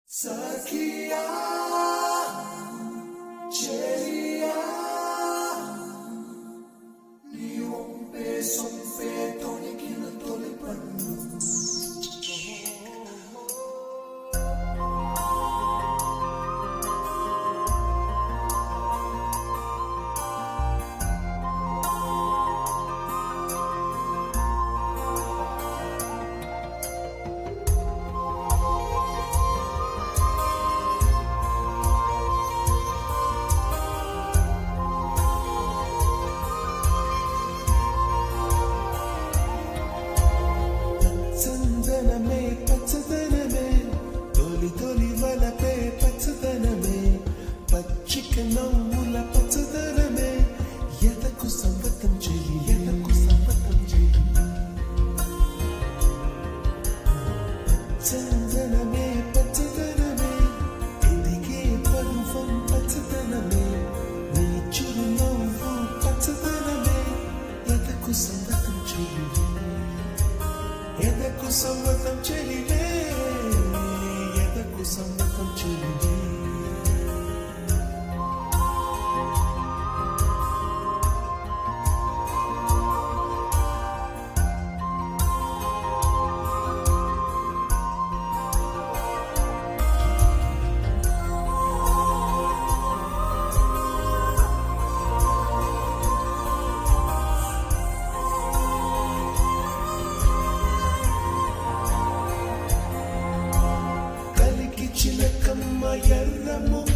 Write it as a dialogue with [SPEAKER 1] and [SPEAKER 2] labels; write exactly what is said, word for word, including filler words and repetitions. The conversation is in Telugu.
[SPEAKER 1] Sakia, Cheria, ni un peso un feto ni kina tole panu.
[SPEAKER 2] చందనమే పచ్చదనమే తొలి తొలి వలపే పచ్చదనమే పచ్చిక నవ్వుల పచ్చదనమే ఎదకు సంవతం చెయ్యి ఎదకు సంవతం చెయ్యి చందనమే పచ్చదనమే ఎదిగే పరువం పచ్చదనమే నీ చిరు నవ్వు పచ్చదనమే ఎదకు సంవతం చెయ్యి ఎదకు సమ్మతం చెలివే ఎదకు సమ్మతం చెలివే చిలకమ్మ ఎర్ర